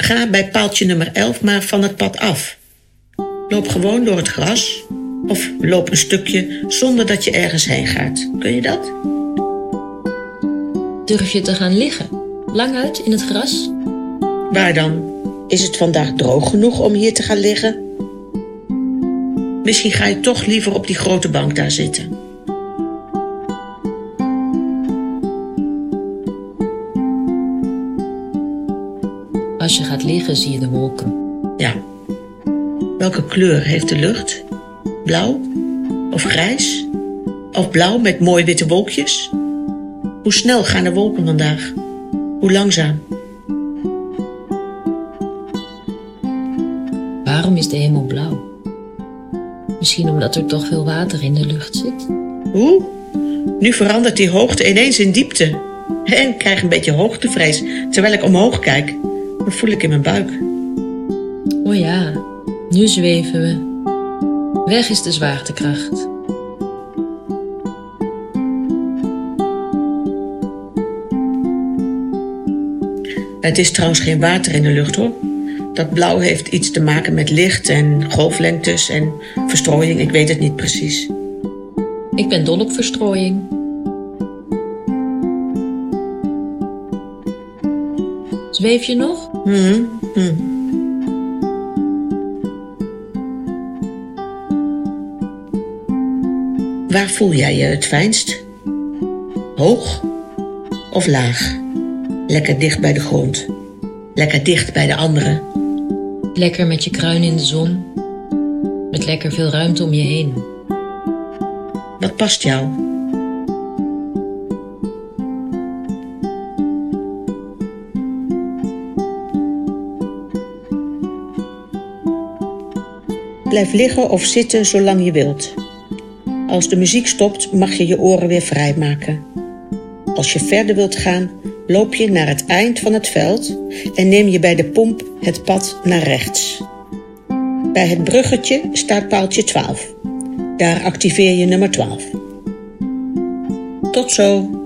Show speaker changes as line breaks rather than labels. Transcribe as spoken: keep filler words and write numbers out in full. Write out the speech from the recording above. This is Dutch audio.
Ga bij paaltje nummer elf maar van het pad af. Loop gewoon door het gras of loop een stukje zonder dat je ergens heen gaat. Kun je dat?
Durf je te gaan liggen? Lang uit in het gras?
Waar dan? Is het vandaag droog genoeg om hier te gaan liggen? Misschien ga je toch liever op die grote bank daar zitten.
Als je gaat liggen zie je de wolken.
Ja. Welke kleur heeft de lucht? Blauw? Of grijs? Of blauw met mooi witte wolkjes? Hoe snel gaan de wolken vandaag? Hoe langzaam?
Waarom is de hemel blauw? Misschien omdat er toch veel water in de lucht zit?
Hoe? Nu verandert die hoogte ineens in diepte. En ik krijg een beetje hoogtevrees terwijl ik omhoog kijk. Dat voel ik in mijn buik.
Oh ja, nu zweven we. Weg is de zwaartekracht.
Het is trouwens geen water in de lucht, hoor. Dat blauw heeft iets te maken met licht en golflengtes en verstrooiing. Ik weet het niet precies.
Ik ben dol op verstrooiing. Zweef je nog?
Hmm, hmm. Waar voel jij je het fijnst? Hoog of laag? Lekker dicht bij de grond. Lekker dicht bij de anderen.
Lekker met je kruin in de zon. Met lekker veel ruimte om je heen.
Wat past jou? Blijf liggen of zitten zolang je wilt. Als de muziek stopt, mag je je oren weer vrijmaken. Als je verder wilt gaan, loop je naar het eind van het veld en neem je bij de pomp het pad naar rechts. Bij het bruggetje staat paaltje twaalf. Daar activeer je nummer twaalf. Tot zo!